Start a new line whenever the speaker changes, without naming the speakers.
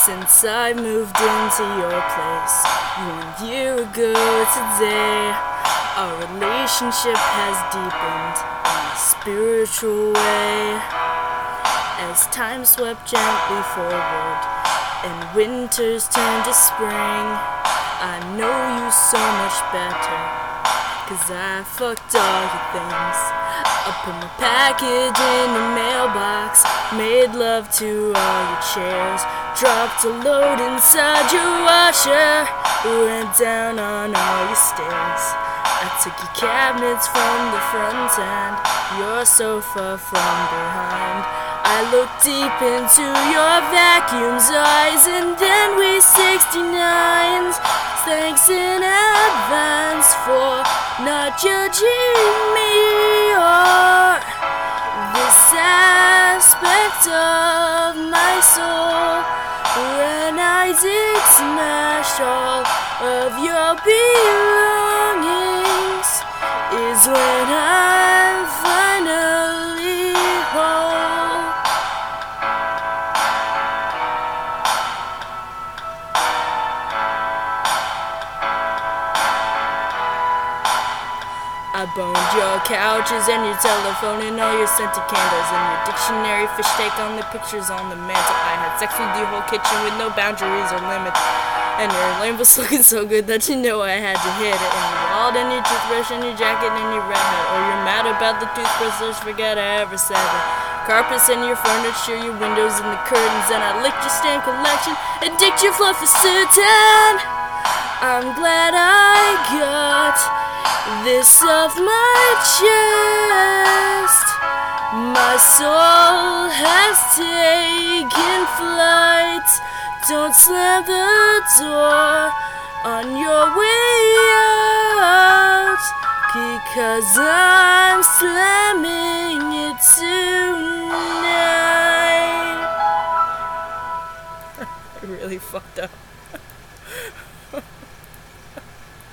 Since I moved into your place 1 year ago today, our relationship has deepened in a spiritual way. As time swept gently forward and winters turned to spring, I know you so much better, 'cause I fucked all your things. I put my package in the mailbox, made love to all your chairs, dropped a load inside your washer, went down on all your stairs. I took your cabinets from the front and your sofa from behind. I looked deep into your vacuum's eyes, and then we 69's. Thanks in advance for not judging me or this aspect of my soul. When I did smash all of your belongings is when I'm finally whole. I boned your couches and your telephone and all your scented candles and your dictionary fish take on the pictures on the mantle. I had sex with your whole kitchen with no boundaries or limits, and your lamp was looking so good that you know I had to hit it. And your wallet and your toothbrush and your jacket and your red hat. Or you're mad about the toothbrush, let's forget I ever said it. Carpets and your furniture, your windows and the curtains, and I licked your stamp collection and dicked your fluff for certain. I'm glad I got this off my chest. My soul has taken flight. Don't slam the door on your way out, because I'm slamming it tonight. I really fucked up.